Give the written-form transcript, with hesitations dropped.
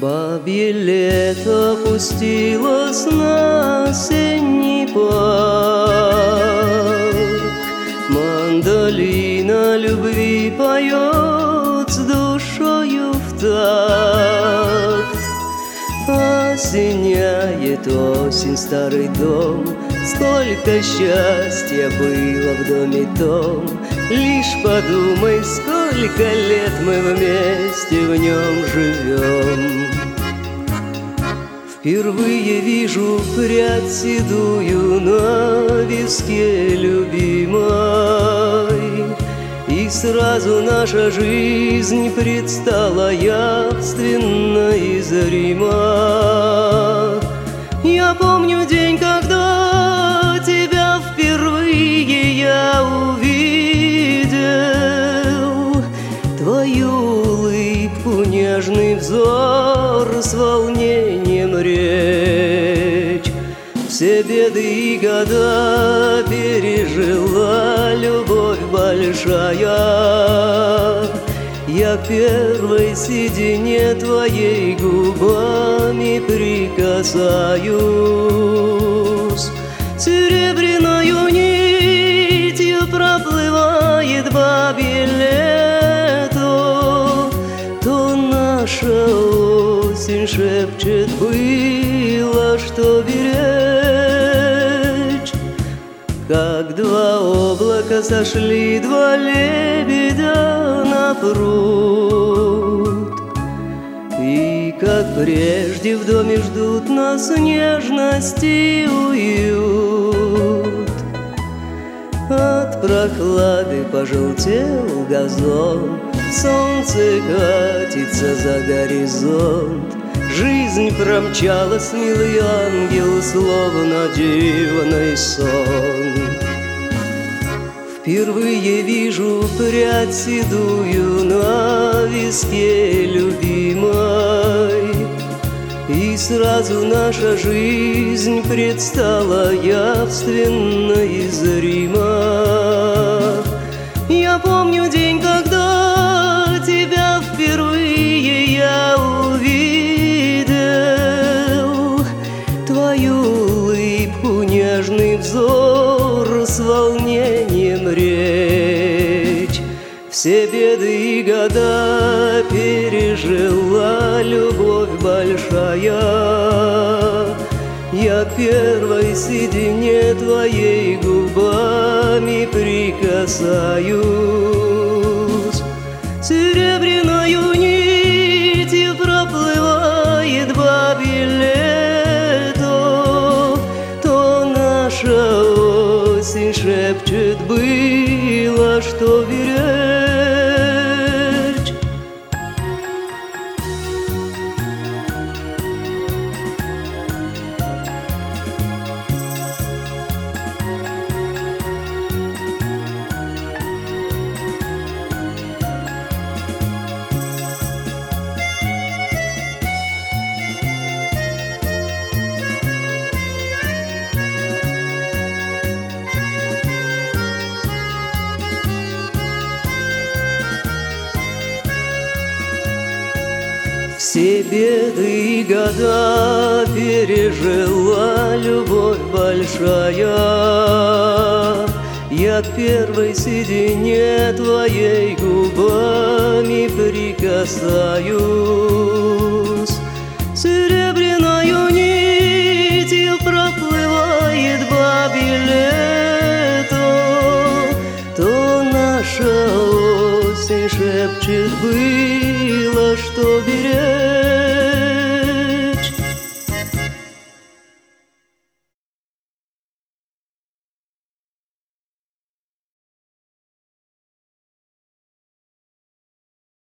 Бабье лето пустилось на осенний парк, мандолина любви поет с душою в такт. Осеняет осень старый дом, сколько счастья было в доме том. Лишь подумай, сколько лет мы вместе в нем живем. Впервые вижу прядь седую на виске любимой, и сразу наша жизнь предстала явственно и зримо. Я помню день, когда тебя впервые я увидел, твою улыбку, нежный взор, с волнением речь. Все беды и года пережила любовь большая. Я к первой седине твоей губами прикасаюсь. Серебряною нитью проплывает бабье лето, то наша осень шепчет, было что беречь. Как два облака сошли два лебедя на пруд, и как прежде в доме ждут нас нежность и уют. От прохлады пожелтел газон, солнце катится за горизонт. Жизнь промчалась, милый ангел, словно дивный сон. Впервые вижу прядь седую на виске любимой, и сразу наша жизнь предстала явственно и зримо. Я помню день, когда тебя впервые я увидел, твою улыбку, нежный взор, с волнением речь. Все беды и года пережила любовь большая. Я к первой седине твоей губами прикасаюсь. Серебряною нитью проплывает бабье лето, то наша осень шепчет, было что беречь. Все беды и года пережила любовь большая. Я к первой седине твоей губами прикасаюсь. Серебряною нитью проплывает бабье лето, то наша осень шепчет,